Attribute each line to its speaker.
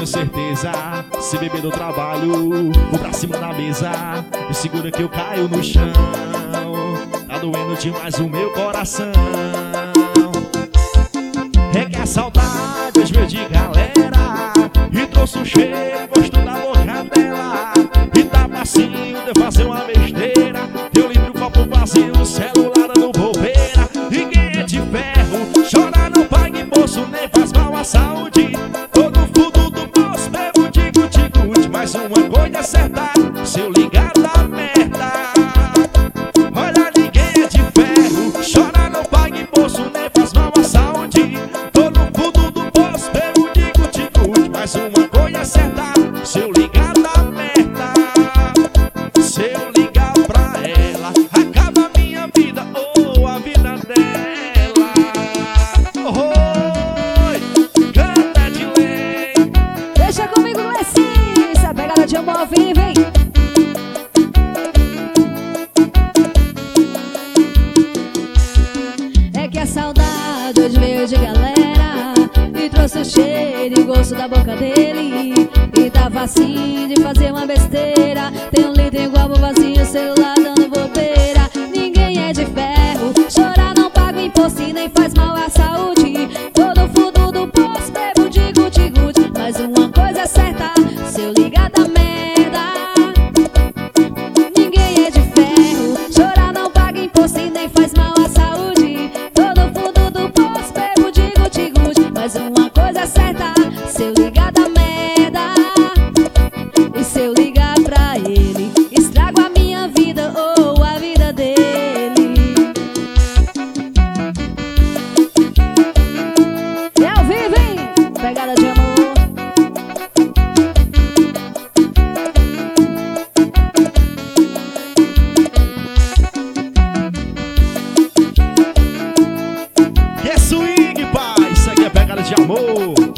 Speaker 1: tenho certeza. Se beber do trabalho, vou pra cima da mesa. Me segura que eu caio no chão. Tá doendo demais o meu coração. É que a saudade hoje veio de galera e trouxe um cheiro, gosto da boca dela. E tá facinho de fazer uma besteira. Eu livro o copo vazio, o celular dando bobeira. Ninguém é de ferro, chora, não paga imposto, nem faz mal à saúde. Tô no fundo do poço, bebo de guti-guti. Mas uma coisa é certa, se eu ligar dá merda. Olha, ninguém é de ferro, chora, não paga imposto, nem faz mal à saúde. Tô no fundo do poço, bebo de guti-guti. Mas uma coisa é certa, se eu ligar dá merda. Se eu ligar pra ela, acaba a minha vida ou a vida dela. Oi, canta de lei.
Speaker 2: Deixa comigo, Lessinho. Essa pegada de amor, vem, vem. É que a saudade hoje veio de galera e trouxe o cheiro e gosto da boca dele. E tá facinho de fazer uma besteira. Tem um litro igual o vazio, celular dando bobeira. Ninguém é de ferro, chorar não paga imposto e nem faz mal à saúde. Tô no fundo do poço, bebo de guti-guti. Mas uma coisa é certa, se eu ligar dá merda. Ninguém é de ferro, chorar não paga imposto e nem faz mal à saúde. Tô no fundo do poço, bebo de guti-guti. Mas uma coisa é certa, se eu ligar dá merda. E se eu ligar pra ele, estrago a minha vida ou a vida dele. É ao vivo, hein? Pegada de amor.
Speaker 1: Que swing, pai, isso aqui é pegada de amor.